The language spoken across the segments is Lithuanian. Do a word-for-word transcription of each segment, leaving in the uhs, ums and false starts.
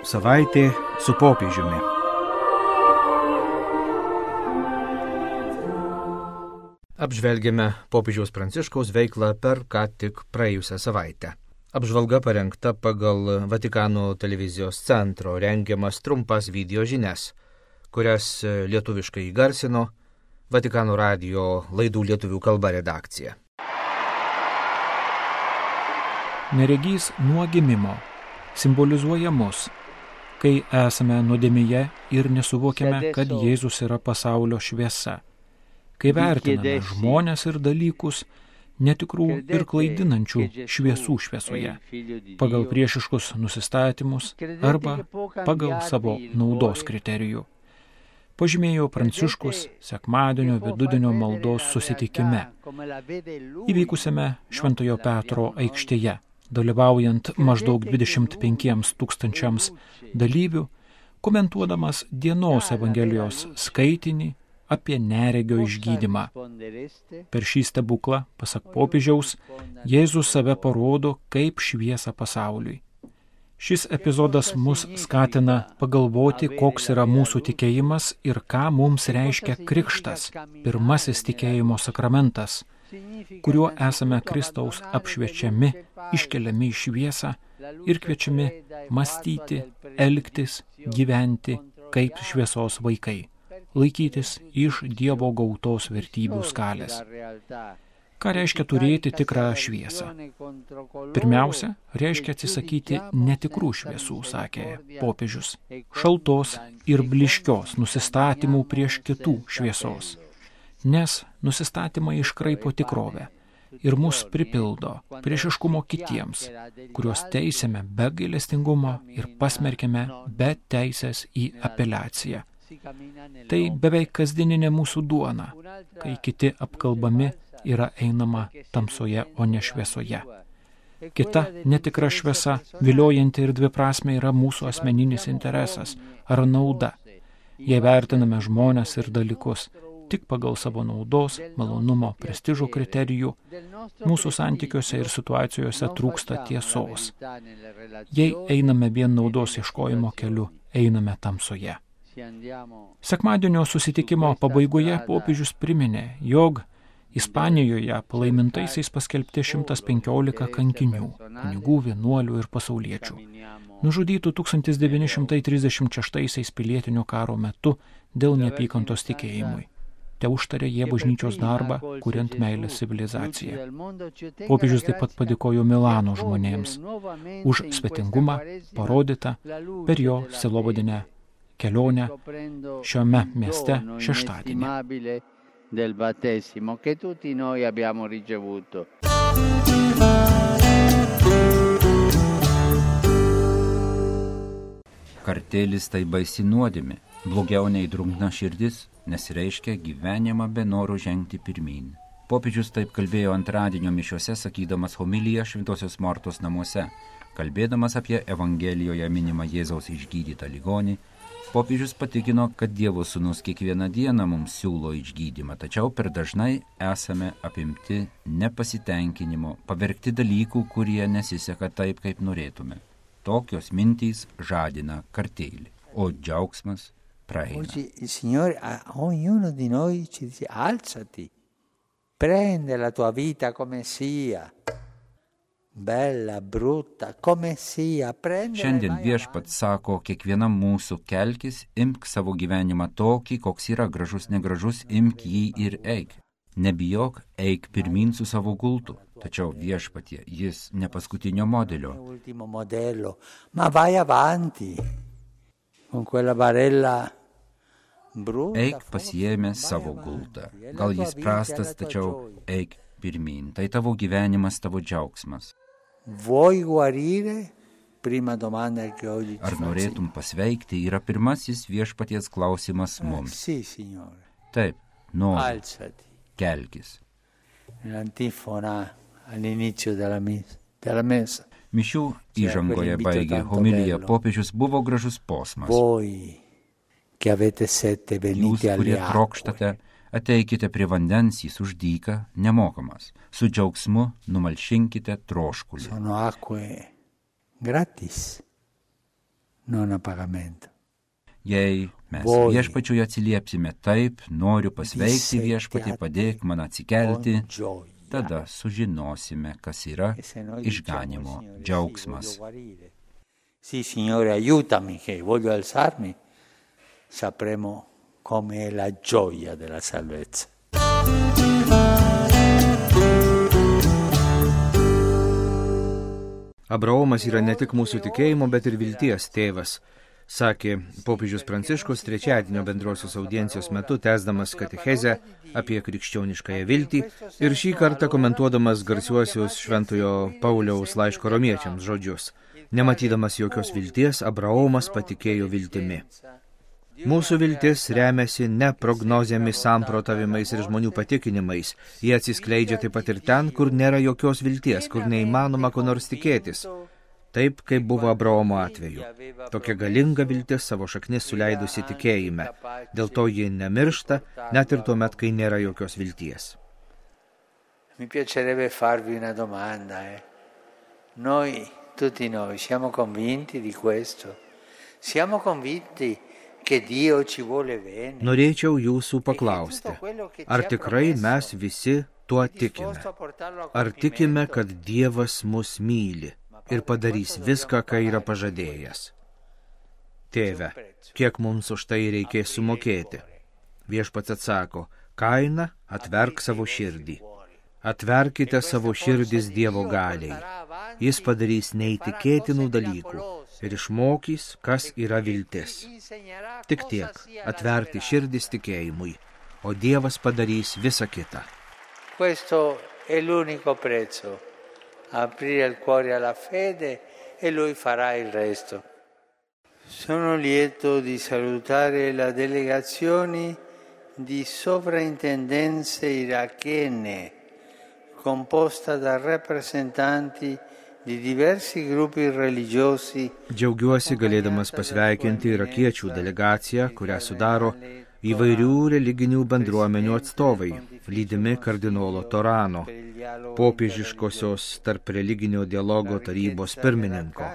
Savaitė su popiežiumi. Apžvelgiame popiežiaus Pranciškaus veiklą per ką tik praėjusią savaitę. Apžvalga parengta pagal Vatikano televizijos centro rengiamas trumpas video žinias, kurias lietuviškai įgarsino Vatikano radijo laidų lietuvių kalba redakcija. Neregys nuo gimimo simbolizuoja mus, kai esame nuodėmėje ir nesuvokiame, kad Jėzus yra pasaulio šviesa, kai vertiname žmones ir dalykus netikrų ir klaidinančių šviesų šviesoje, pagal priešiškus nusistatymus arba pagal savo naudos kriterijų. Pažymėjo Pranciškus sekmadienio vidudienio maldos susitikime, įvykusiame Šventojo Petro aikštėje, dalyvaujant maždaug dvidešimt penkiems tūkstančiams dalyvių, komentuodamas dienos Evangelijos skaitinį apie neregio išgydymą. Per šį stebuklą, pasak popiežiaus, Jėzus save parodo kaip šviesą pasauliui. Šis epizodas mus skatina pagalvoti, koks yra mūsų tikėjimas ir ką mums reiškia krikštas, pirmasis tikėjimo sakramentas, kuriuo esame Kristaus apšviečiami, iškeliami į šviesą ir kviečiami mąstyti, elgtis, gyventi kaip šviesos vaikai, laikytis iš Dievo gautos vertybių skalės. Ką reiškia turėti tikrą šviesą? Pirmiausia, reiškia atsisakyti netikrų šviesų, sakė popiežius, šaltos ir blyškios nusistatymų prieš kitų šviesos, nes nusistatymai iškraipo tikrovę ir mus pripildo priešiškumo kitiems, kuriuos teisiame be gailestingumo ir pasmerkiame be teisės į apeliaciją. Tai beveik kasdieninė mūsų duona, kai kiti apkalbami yra einama tamsoje, o ne šviesoje. Kita netikra šviesa, viliojanti ir dviprasmė, yra mūsų asmeninis interesas ar nauda. Jei vertiname žmones ir dalykus tik pagal savo naudos, malonumo, prestižo kriterijų, mūsų santykiuose ir situacijose trūksta tiesos. Jei einame vien naudos ieškojimo keliu, einame tamsoje. Sekmadienio susitikimo pabaigoje popiežius priminė, jog Ispanijoje palaimintaisiais paskelbti šimtas penkiolika kankinių, kunigų, vienuolių ir pasauliečių, nužudytų tūkstantis devyni šimtai trisdešimt šeštaisiais pilietinio karo metu dėl neapykantos tikėjimui. Te užtarė jie bažnyčios darbą, kuriant meilės civilizaciją. Popiežius taip pat padėkojo Milano žmonėms už svetingumą parodytą per jo sielovadinę kelionę šiame mieste šeštadienį. Del battesimo che tutti noi abbiamo ricevuto. Kartėlis tai baisi nuodėmė, blogiau nei drungna širdis, nes reiškia gyvenimą be noro žengti pirmyn. Popiežius taip kalbėjo antradienio mišiose, sakydamas homiliją Šventosios Mortos namuose, kalbėdamas apie Evangelijoje minimą Jėzaus išgydytą ligonį. Popiežius patikino, kad Dievo sūnus kiekvieną dieną mums siūlo išgydymą, tačiau per dažnai esame apimti nepasitenkinimo, pavergti dalykų, kurie nesiseka taip, kaip norėtume. Tokios mintys žadina kartėlį, o džiaugsmas praeina. Oggi il Signore a ognuno di noi ci dice: alzati, prende la tua vita come sia. Bella, brutta, come sia, prendere. Šiandien viešpats sako kiekvienam mūsų: kelkis, imk savo gyvenimą tokį, koks yra, gražus, negražus, imk jį ir eik. Nebijok, eik pirmin su savo gultu. Tačiau viešpatie, jis ne paskutinio modelio. Ultimo modello, ma vai avanti con quella barella brutta. Eik pasiėmė savo gultą. Gal jis prastas, tačiau eik pirmin. Tai tavo gyvenimas, tavo džiaugsmas. Vuoi guarire? Prima domanda che oggi ti Ar norėtum pasveikti yra pirmasis viešpaties klausimas mums. Sì, Signore. Taip, noriu. Alzati. Kelkis. L'antifona all'inizio della messa. Mišių įžangoje baigė homiliją popiežius, buvo gražus posmas. Voi che avete sete Jūs, venite alle kurie trokštate, ateikite prie vandens, jis už dyką nemokamas. Su džiaugsmu numalšinkite troškulį. Sono acque gratis. non a pagamento. Jei mes Voi viešpačiui atsiliepsime taip, noriu pasveikti viešpatį, padėk man atsikelti, con gioia. tada sužinosime, kas yra E se noi išganimo diciamo, Signore, džiaugsmas. sì, voglio guarire. Sì, Signore, aiutami che voglio alzarmi, sapremo come è la gioia della salvezza. Abraomas yra ne tik mūsų tikėjimo, bet ir vilties tėvas, sakė popiežius Pranciškus trečiadienio bendrosios audiencijos metu, tęsdamas katechezę apie krikščioniškąją viltį ir šį kartą komentuodamas garsiuosius Šventojo Pauliaus laiško romiečiams žodžius. Nematydamas jokios vilties, Abraomas patikėjo viltimi. Mūsų viltis remiasi ne prognozėmis, samprotavimais ir žmonių patikinimais. Jie atsiskleidžia taip pat ir ten, kur nėra jokios vilties, kur neįmanoma ko nors tikėtis. Taip, kaip buvo Abraomo atveju. Tokia galinga viltis savo šaknis suleidusi tikėjime. Dėl to ji nemiršta, net ir tuomet, kai nėra jokios vilties. Mi piacerebbe farvi una domanda. Eh? Noi, tutti noi, siamo convinti di questo? Siamo convinti che Dio ci vuole bene? Norėčiau jūsų paklausti, ar tikrai mes visi tuo tikime? Ar tikime, kad Dievas mus myli ir padarys viską, ką yra pažadėjęs? Tėve, kiek mums už tai reikės sumokėti? Viešpats atsako, kaina atverk savo širdį. Atverkite savo širdis Dievo galiai. Jis padarys neįtikėtinų dalykų ir išmokys, kas yra viltis. Tik tiek, atverti širdis tikėjimui, o Dievas padarys visą kitą. Questo è l'unico prezzo. Aprire il cuore alla fede e Lui farà il resto. Sono lieto di salutare la delegazione di sovrintendenze irachene composta da rappresentanti di diversi gruppi religiosi. Džiaugiuosi galėdamas pasveikinti irakiečių delegaciją, kurią sudaro įvairių religinių bendruomenių atstovai, lydimi kardinolo Torano, popiežiškosios tarp religinio dialogo tarybos pirmininko.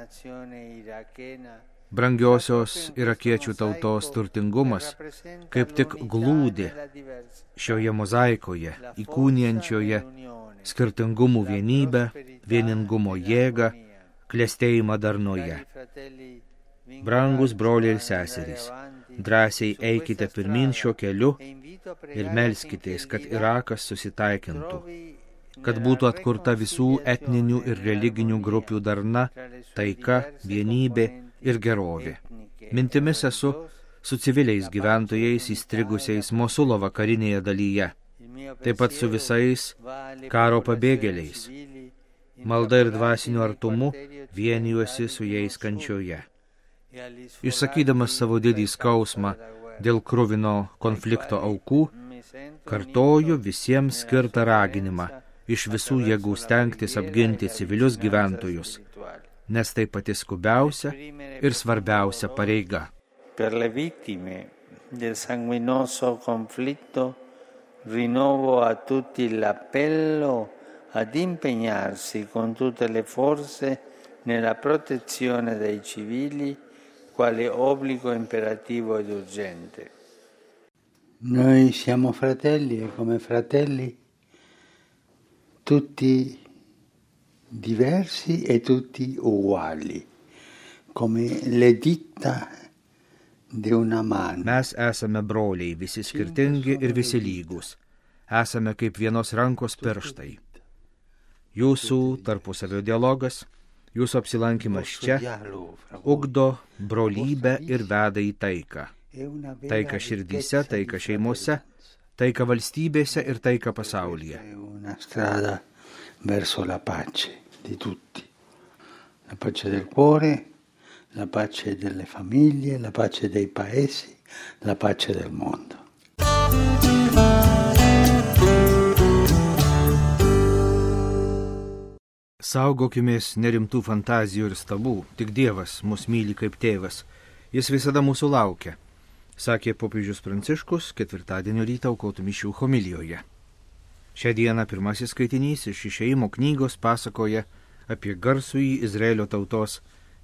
Brangiosios irakiečių tautos turtingumas kaip tik glūdi šioje mozaikoje, įkūnijančioje skirtingumų vienybę, vieningumo jėgą, klestėjimą darnoje. Brangus broliai ir seserys, drąsiai eikite pirmin šiuo keliu ir melskitės, kad Irakas susitaikintų, kad būtų atkurta visų etninių ir religinių grupių darna, taika, vienybė ir gerovė. Mintimis esu su civiliais gyventojais įstrigusiais Mosulo vakarinėje dalyje, taip pat su visais karo pabėgėliais. Malda ir dvasiniu artumu vienijuosi su jais kančioje. Išsakydamas savo didį skausmą dėl kruvino konflikto aukų, kartoju visiems skirtą raginimą iš visų jėgų stengtis apginti civilius gyventojus, nes tai pati skubiausia ir svarbiausia pareiga. Per le vittime del sanguinoso conflitto rinnovo a tutti l'appello ad impegnarsi con tutte le forze nella protezione dei civili quale obbligo imperativo ed urgente. Noi siamo fratelli e come fratelli tutti diversi e tutti uguali, come le dita di una mano. Mes esame broliai, visi skirtingi ir visi lygus. Esame kaip vienos rankos pirštai. Jūsų tarpusavio dialogas, jūsų apsilankimas čia ugdo brolybę ir veda į taiką. Taika širdyse, taika šeimose, taika valstybėse ir taika pasaulyje. Una strada verso la pace di tutti. La pace del cuore, la pace delle famiglie, la pace dei paesi, la pace del mondo. Saugokimės nerimtų fantazijų ir stabų, tik Dievas mus myli kaip tėvas, jis visada mūsų laukia, sakė popiežius Pranciškus ketvirtadienio rytą aukotų mišių homilijoje. Šią dieną pirmasis skaitinys iš Išėjimo knygos pasakoja apie garsųjį Izraelio tautos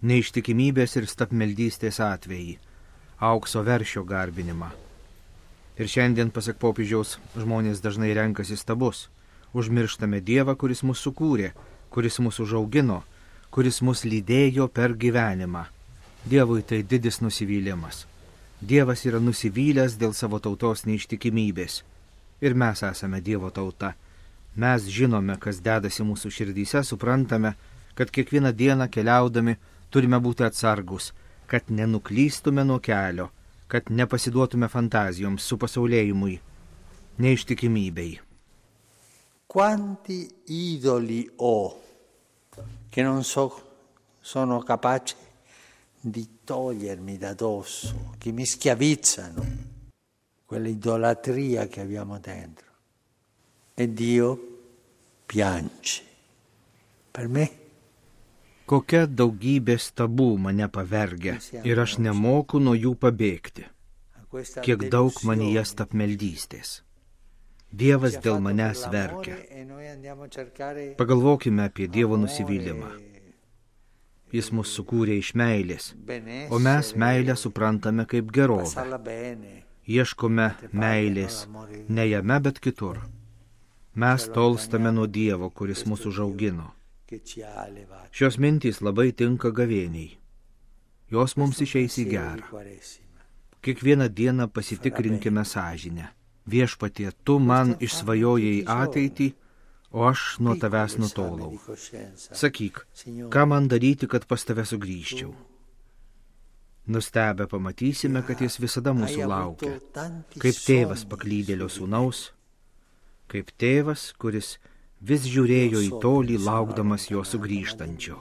neištikimybės ir stabmeldystės atvejį, aukso veršio garbinimą. Ir šiandien, pasak popiežiaus, žmonės dažnai renkasi stabus. Užmirštame Dievą, kuris mus sukūrė, kuris mus užaugino, kuris mus lydėjo per gyvenimą. Dievui tai didis nusivylimas. Dievas yra nusivylęs dėl savo tautos neištikimybės. Ir mes esame Dievo tauta. Mes žinome, kas dedasi mūsų širdyse, suprantame, kad kiekvieną dieną keliaudami turime būti atsargus, kad nenuklystume nuo kelio, kad nepasiduotume fantazijoms, supasaulėjimui, neištikimybei. Quanti idoli ho che non so, sono capace di togliermi da dosso, che mi schiavizzano, quell'idolatria che abbiamo dentro. E Dio piange per me. Kokia daugybė stabų mane pavergia ir aš nemoku nuo jų pabėgti. Kiek daug manyje stabmeldystės. Dievas dėl manęs verkia. Pagalvokime apie Dievo nusivylimą. Jis mus sukūrė iš meilės, o mes meilę suprantame kaip gerovę. Ieškome meilės ne jame, bet kitur. Mes tolstame nuo Dievo, kuris mus užaugino. Šios mintys labai tinka gavėniai. Jos mums išeis į gerą. Kiekvieną dieną pasitikrinkime sąžinę. Viešpatie, tu man išsvajojai ateitį, o aš nuo tavęs nutolau. Sakyk, ką man daryti, kad pas tave sugrįžčiau? Nustebę pamatysime, kad jis visada mūsų laukia, kaip tėvas paklydėlio sūnaus, kaip tėvas, kuris vis žiūrėjo į tolį, laukdamas jo sugrįžtančio.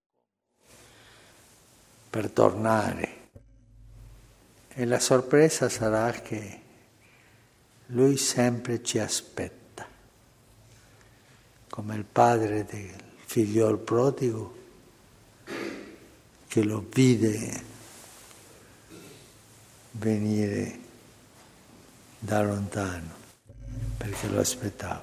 Per tornare. E la sorpresa sarà che lui sempre ci aspetta, come il padre del figliol prodigo che lo vide venire da lontano, perché lo aspettava.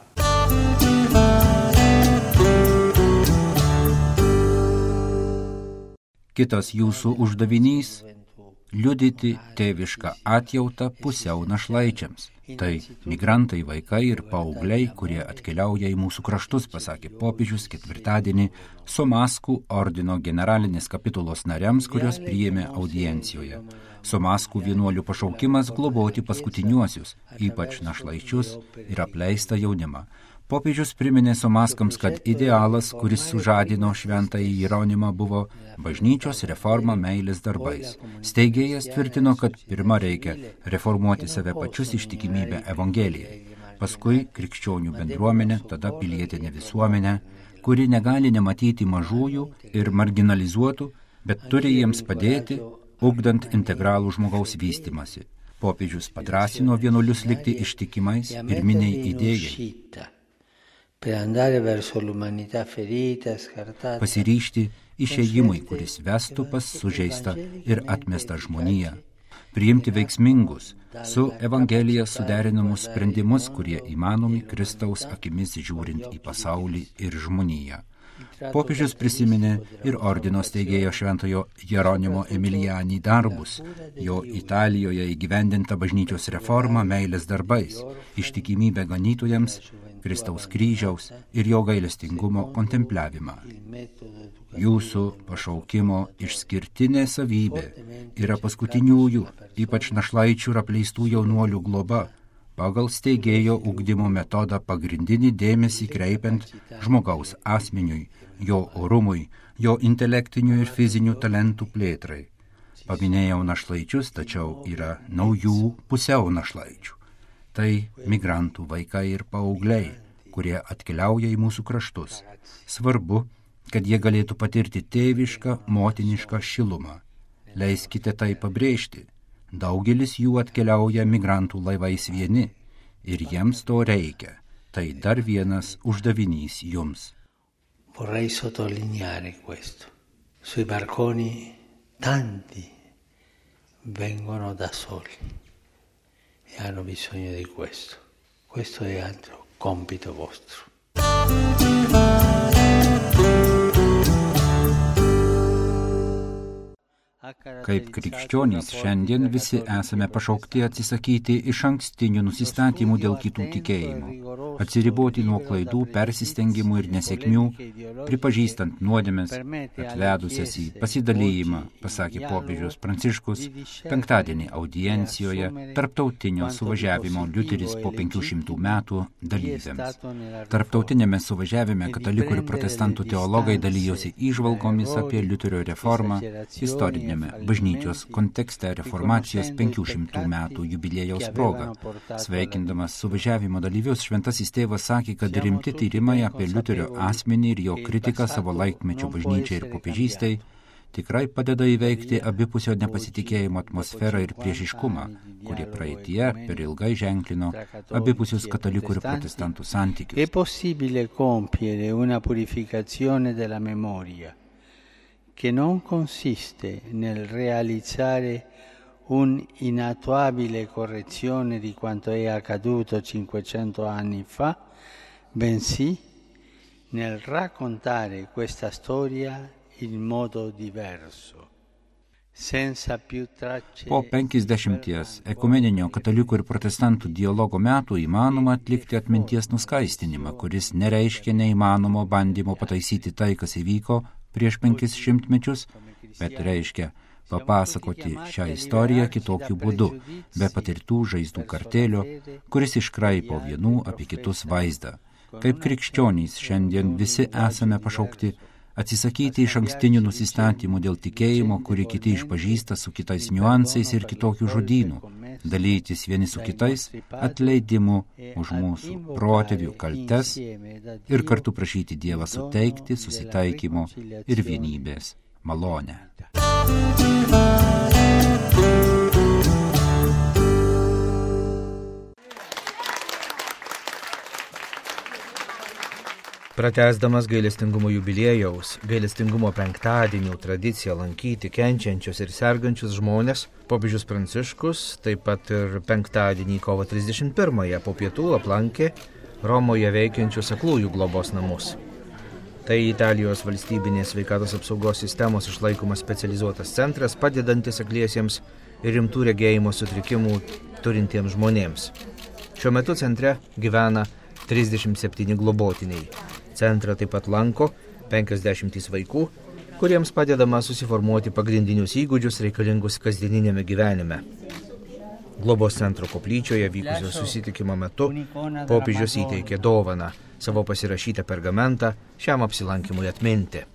Kitas jūsų uždavinys – liudyti tėvišką atjautą pusiau našlaičiams. Tai migrantai, vaikai ir paaugliai, kurie atkeliauja į mūsų kraštus, pasakė popiežius ketvirtadienį Somaskų ordino generalinės kapitulos nariams, kurios priėmė audiencijoje. Somaskų vienuolių pašaukimas globoti paskutiniuosius, ypač našlaičius ir apleistą jaunimą. Popiežius priminė Somaskams, kad idealas, kuris sužadino šventąjį Jeronimą, buvo bažnyčios reforma meilės darbais. Steigėjas tvirtino, kad pirma reikia reformuoti save pačius ištikimybę Evangelijai, paskui krikščionių bendruomenę, tada pilietinė visuomenė, kuri negali nematyti mažųjų ir marginalizuotų, bet turi jiems padėti, ugdant integralų žmogaus vystymasi. Popiežius padrąsino vienuolius likti ištikimais pirminiai idėjai. Pasiryžti išėjimui, kuris vestų pas sužeistą ir atmestą žmoniją. Priimti veiksmingus, su Evangelija suderinamus sprendimus, kurie įmanomi Kristaus akimis žiūrint į pasaulį ir žmoniją. Popiežius prisiminė ir ordino steigėjo šventojo Jeronimo Emilijanį darbus, jo Italijoje įgyvendinta bažnyčios reforma meilės darbais, ištikimybę ganytojams, Kristaus kryžiaus ir jo gailestingumo kontempliavimą. Jūsų pašaukimo išskirtinė savybė yra paskutiniųjų, ypač našlaičių ir apleistų jaunuolių globa, pagal steigėjo ugdymo metodą pagrindinį dėmesį kreipiant žmogaus asmeniui, jo orumui, jo intelektinių ir fizinių talentų plėtrai. Paminėjau našlaičius, tačiau yra naujų pusiau našlaičių. Tai migrantų vaikai ir paaugliai, kurie atkeliauja į mūsų kraštus. Svarbu, kad jie galėtų patirti tėvišką, motinišką šilumą. Leiskite tai pabrėžti. Daugelis jų atkeliauja migrantų laivais vieni ir jiems to reikia. Tai dar vienas uždavinys jums. Vorrei sottolineare questo. Sui barconi tanti vengono da soli e hanno bisogno di questo. Questo è altro compito vostro. Kaip krikščionys šiandien visi esame pašaukti atsisakyti iš ankstinių nusistatymų dėl kitų tikėjimų, atsiriboti nuo klaidų, persistengimų ir nesėkmių, pripažįstant nuodėmes, atvedusias į pasidalijimą, pasakė popiežius Pranciškus penktadienį audiencijoje tarptautinio suvažiavimo Liuteris po penkių šimtų metų dalyviams. Tarptautinėme suvažiavime katalikų ir protestantų teologai dalijosi įžvalgomis apie Liuterio reformą, istorinėme bažnyčios kontekste reformacijos penkių šimtų metų jubiliejaus proga. Sveikindamas suvažiavimo dalyvius, šventasis tėvas sakė, kad rimti tyrimai apie Liuterio asmenį ir jo kritiką savo laikmečio bažnyčiai ir popiežystei tikrai padeda įveikti abipusio nepasitikėjimo atmosferą ir priešiškumą, kurie praeityje per ilgai ženklino abipusius katalikų ir protestantų santykius. È possibile compiere una purificazione della memoria che non consiste nel realizzare un'inattuabile correzione di quanto è accaduto cinquecento anni fa, bensì nel raccontare questa storia in modo diverso. Po penkiasdešimties ekumeninio katalikų ir protestantų dialogo metų įmanoma atlikti atminties nuskaistinimą, kuris nereiškia neįmanomo bandymo pataisyti tai, kas įvyko prieš penkis šimtmečius, bet reiškia papasakoti šią istoriją kitokiu būdu, be patirtų žaizdų kartėlio, kuris iškraipo vienų apie kitus vaizdą. Kaip krikščionys šiandien visi esame pašaukti atsisakyti iš ankstinių nusistatymų dėl tikėjimo, kurį kiti išpažįsta su kitais niuansais ir kitokių žodynų, dalytis vieni su kitais atleidimu už mūsų protėvių kaltes ir kartu prašyti Dievą suteikti susitaikymo ir vienybės malonę. Pratęsdamas gailestingumo jubiliejaus, gailestingumo penktadienių tradiciją lankyti kenčiančius ir sergančius žmonės, popiežius Pranciškus taip pat ir penktadienį kovo trisdešimt pirmąją po pietų aplankė Romoje veikiančius aklųjų globos namus. Tai Italijos valstybinės sveikatos apsaugos sistemos išlaikomas specializuotas centras, padedantis akliesiems ir rimtų regėjimo sutrikimų turintiems žmonėms. Šiuo metu centre gyvena trisdešimt septyni globotiniai. Centrą taip pat lanko penkiasdešimt vaikų, kuriems padedama susiformuoti pagrindinius įgūdžius reikalingus kasdieninėme gyvenime. Globos centro koplyčioje vykusio susitikimo metu popiežius įteikė dovaną, savo pasirašytą pergamentą šiam apsilankymui atminti.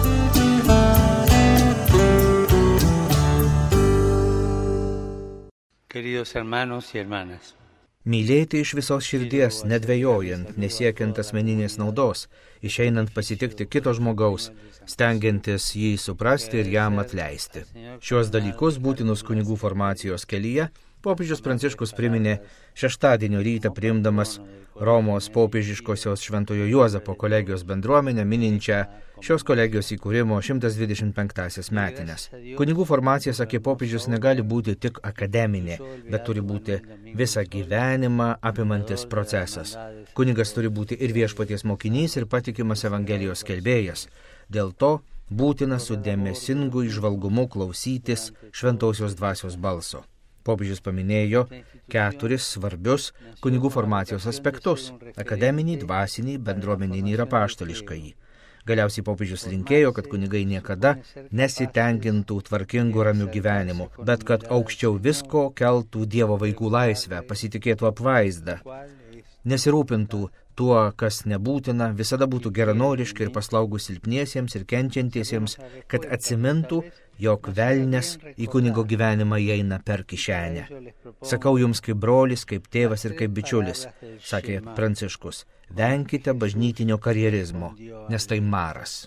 Queridos hermanos y hermanas, Mylėti iš visos širdies, nedvejojant, nesiekiant asmeninės naudos, išeinant pasitikti kito žmogaus, stengiantis jį suprasti ir jam atleisti. Šios dalykus būtinus kunigų formacijos kelyje popiežius Pranciškus priminė šeštadienio rytą priimdamas Romos popiežiškosios Šventojo Juozapo kolegijos bendruomenę mininčią šios kolegijos įkūrimo šimtas dvidešimt penktąsias metines. Kunigų formacija, sakė popiežius, negali būti tik akademinė, bet turi būti visą gyvenimą apimantis procesas. Kunigas turi būti ir viešpaties mokinys, ir patikimas Evangelijos skelbėjas. Dėl to būtina su dėmesingu įžvalgumu klausytis šventosios dvasios balso. Popiežius paminėjo keturis svarbius kunigų formacijos aspektus – akademinį, dvasinį, bendruomeninį ir apaštališkąjį. Galiausiai popiežius linkėjo, kad kunigai niekada nesitenkintų tvarkingų ramių gyvenimų, bet kad aukščiau visko keltų Dievo vaikų laisvę, pasitikėtų apvaizdą, nesirūpintų tuo, kas nebūtina, visada būtų geranoriški ir paslaugus silpniesiems ir kenčiantiesiems, kad atsimintų, jog velnias į kunigo gyvenimą įeina per kišenę. Sakau jums kaip brolis, kaip tėvas ir kaip bičiulis, sakė Pranciškus, venkite bažnytinio karjerizmo, nes tai maras.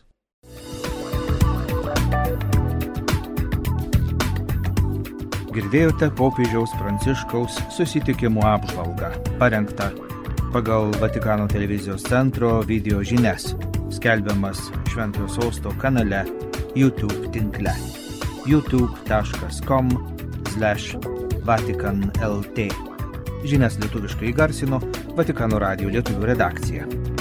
Girdėjote popiežiaus Pranciškaus susitikimų apžvalgą, parengtą pagal Vatikano televizijos centro video žinias, skelbiamas Šventojo Sosto kanale YouTube tinkle youtube taškas com slash vatican lt. Žinias lietuviškai įgarsino Vatikano radijo lietuvių redakcija.